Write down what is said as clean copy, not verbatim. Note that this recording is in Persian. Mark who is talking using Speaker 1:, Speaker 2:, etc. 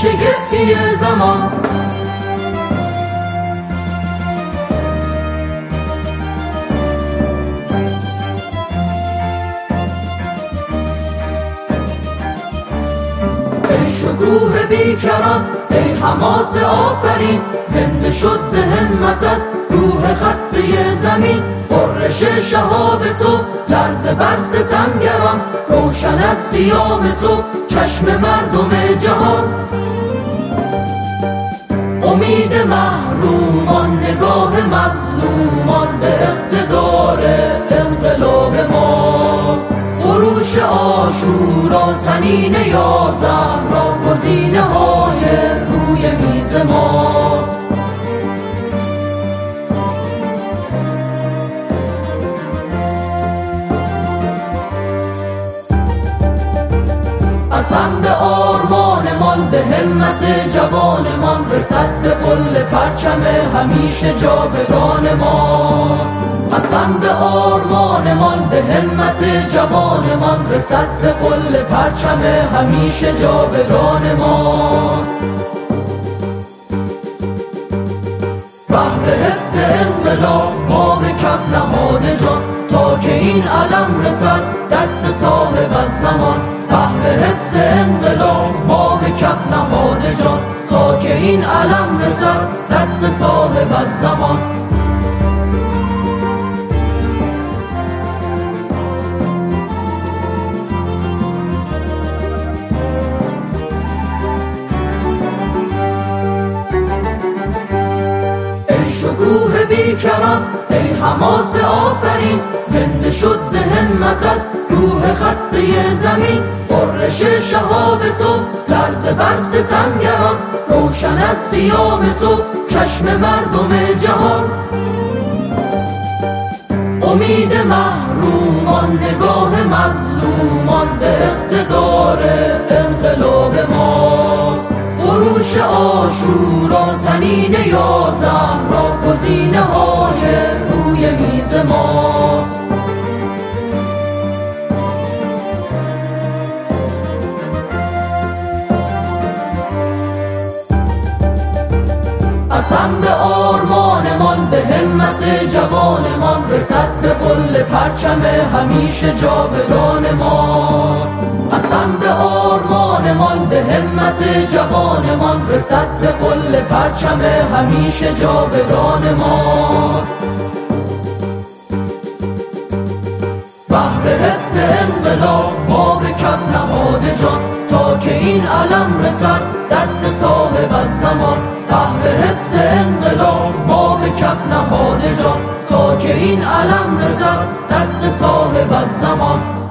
Speaker 1: شگفتی زمان. ای شکوه بیکران، ای حماس آفرین، زنده شد ز همتت روح خسته زمین. غرش شهاب تو لرزه بر ستمگران، روشن از قیام تو چشم مردم جهان. امید محرومان، نگاه مظلومان به اقتدار انقلاب ماست. خروش عاشورا، طنین یا زهرا، گزینه های روی میز ماست. قسم به آرمانمان، به همت جوانمان، رسد به قل پرچم همیشه جاودان ما. قسم به آرمانمان، به همت جوانمان، رسد به قل پرچم همیشه جاودان ما. بهر حفظ انقلاب ما به کف نهاده جان، تا که این علم رسد دست صاحب الزمان. بهر حفظ انقلاب ما به کف نهاده جان، تا که این علم رسد دست صاحب الزمان. شکوه بیکران، ای حماس آفرین، زنده شد ز همتت روح خسته زمین. غرش شهاب تو لرزه بر ستمگران، روشن از قیام تو چشم مردم جهان. امید محرومان، نگاه مظلومان به اقتدار انقلاب ماست. خروش عاشورا، طنین یا زهرا، گزینه های روی میز ماست. قسم به آرمانمان، به همت جوانمان، رسد به قل پرچم همیشه جاودان ما. قسم به آرمانمان، به همت جوانمان، رسد به قل پرچم همیشه جاودان ما. بهر حفظ انقلاب ما به کف نهاده جان، تا که این علم رسد دست صاحب الزمان. بهر حفظ انقلاب ما به کف نهاده جان، تا که این علم رسد دست صاحب الزمان.